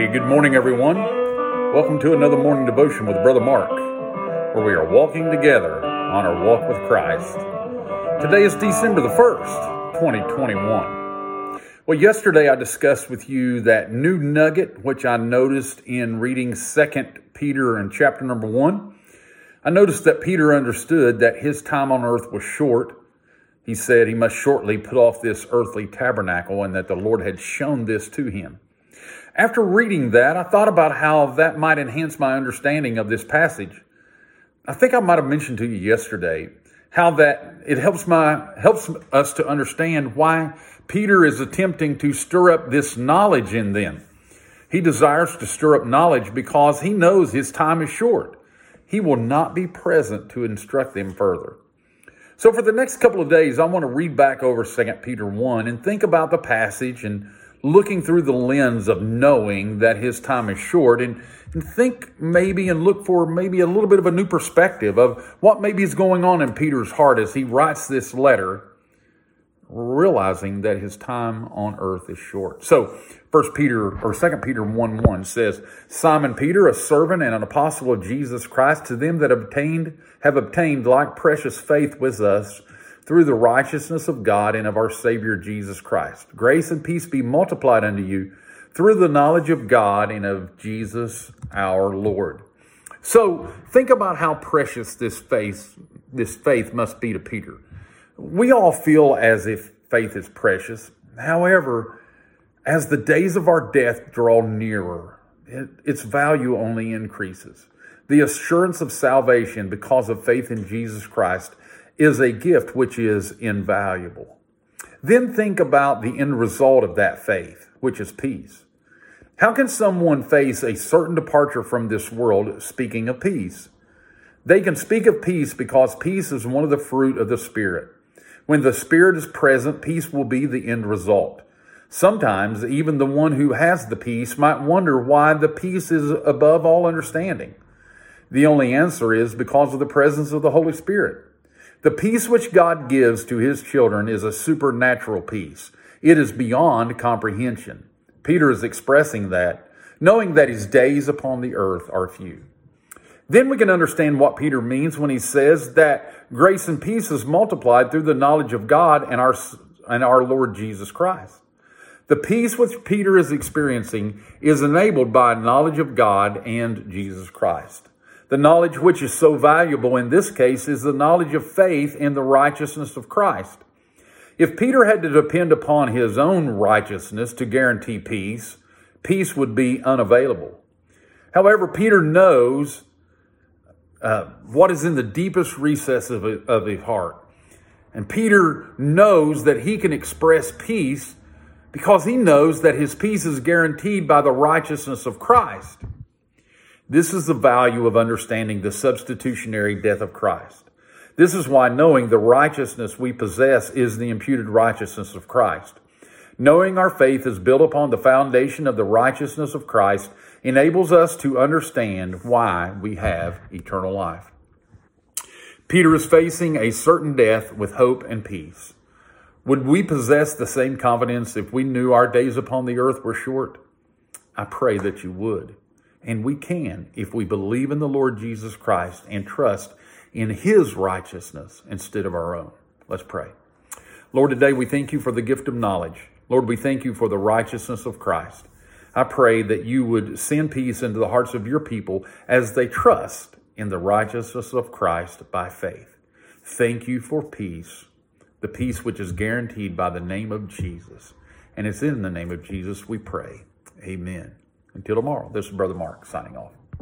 Hey, good morning, everyone. Welcome to another morning devotion with Brother Mark, where we are walking together on our walk with Christ. Today is December the 1st, 2021. Well, yesterday I discussed with you that new nugget, which I noticed in reading 2 Peter in chapter number 1. I noticed that Peter understood that his time on earth was short. He said he must shortly put off this earthly tabernacle and that the Lord had shown this to him. After reading that, I thought about how that might enhance my understanding of this passage. I think I might have mentioned to you yesterday how that it helps us to understand why Peter is attempting to stir up this knowledge in them. He desires to stir up knowledge because he knows his time is short. He will not be present to instruct them further. So for the next couple of days, I want to read back over 2 Peter 1 and think about the passage and looking through the lens of knowing that his time is short and think maybe and look for maybe a little bit of a new perspective of what maybe is going on in Peter's heart as he writes this letter, realizing that his time on earth is short. So 2 Peter 1:1 says, Simon Peter, a servant and an apostle of Jesus Christ, to them that have obtained like precious faith with us through the righteousness of God and of our Savior Jesus Christ. Grace and peace be multiplied unto you through the knowledge of God and of Jesus our Lord. So think about how precious this faith must be to Peter. We all feel as if faith is precious. However, as the days of our death draw nearer, its value only increases. The assurance of salvation because of faith in Jesus Christ is a gift which is invaluable. Then think about the end result of that faith, which is peace. How can someone face a certain departure from this world, speaking of peace? They can speak of peace because peace is one of the fruit of the Spirit. When the Spirit is present, peace will be the end result. Sometimes even the one who has the peace might wonder why the peace is above all understanding. The only answer is because of the presence of the Holy Spirit. The peace which God gives to his children is a supernatural peace. It is beyond comprehension. Peter is expressing that, knowing that his days upon the earth are few. Then we can understand what Peter means when he says that grace and peace is multiplied through the knowledge of God and our Lord Jesus Christ. The peace which Peter is experiencing is enabled by knowledge of God and Jesus Christ. The knowledge which is so valuable in this case is the knowledge of faith in the righteousness of Christ. If Peter had to depend upon his own righteousness to guarantee peace, peace would be unavailable. However, Peter knows what is in the deepest recesses of his heart. And Peter knows that he can express peace because he knows that his peace is guaranteed by the righteousness of Christ. This is the value of understanding the substitutionary death of Christ. This is why knowing the righteousness we possess is the imputed righteousness of Christ. Knowing our faith is built upon the foundation of the righteousness of Christ enables us to understand why we have eternal life. Peter is facing a certain death with hope and peace. Would we possess the same confidence if we knew our days upon the earth were short? I pray that you would. And we can if we believe in the Lord Jesus Christ and trust in his righteousness instead of our own. Let's pray. Lord, today we thank you for the gift of knowledge. Lord, we thank you for the righteousness of Christ. I pray that you would send peace into the hearts of your people as they trust in the righteousness of Christ by faith. Thank you for peace, the peace which is guaranteed by the name of Jesus. And it's in the name of Jesus we pray. Amen. Until tomorrow, this is Brother Mark signing off.